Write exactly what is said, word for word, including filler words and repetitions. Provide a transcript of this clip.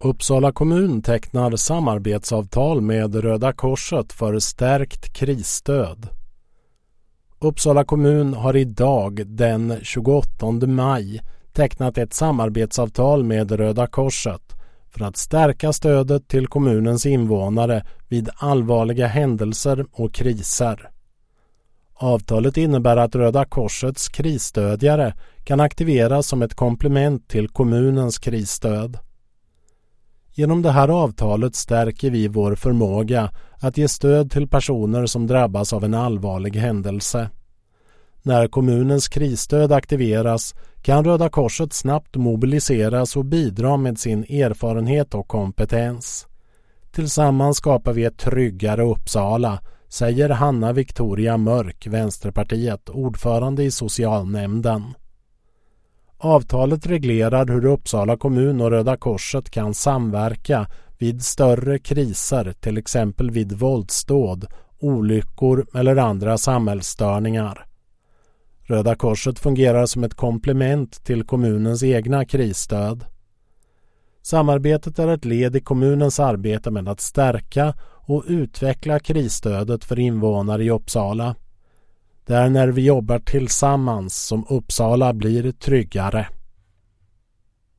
Uppsala kommun tecknar samarbetsavtal med Röda Korset för stärkt krisstöd. Uppsala kommun har idag den tjugoåttonde maj tecknat ett samarbetsavtal med Röda Korset för att stärka stödet till kommunens invånare vid allvarliga händelser och kriser. Avtalet innebär att Röda Korsets krisstödjare kan aktiveras som ett komplement till kommunens krisstöd. Genom det här avtalet stärker vi vår förmåga att ge stöd till personer som drabbas av en allvarlig händelse. När kommunens krisstöd aktiveras kan Röda Korset snabbt mobiliseras och bidra med sin erfarenhet och kompetens. Tillsammans skapar vi ett tryggare Uppsala, säger Hanna Victoria Mörk, Vänsterpartiet, ordförande i socialnämnden. Avtalet reglerar hur Uppsala kommun och Röda Korset kan samverka vid större kriser, till exempel vid våldsdåd, olyckor eller andra samhällsstörningar. Röda Korset fungerar som ett komplement till kommunens egna krisstöd. Samarbetet är ett led i kommunens arbete med att stärka och utveckla krisstödet för invånare i Uppsala. Det är när vi jobbar tillsammans som Uppsala blir tryggare.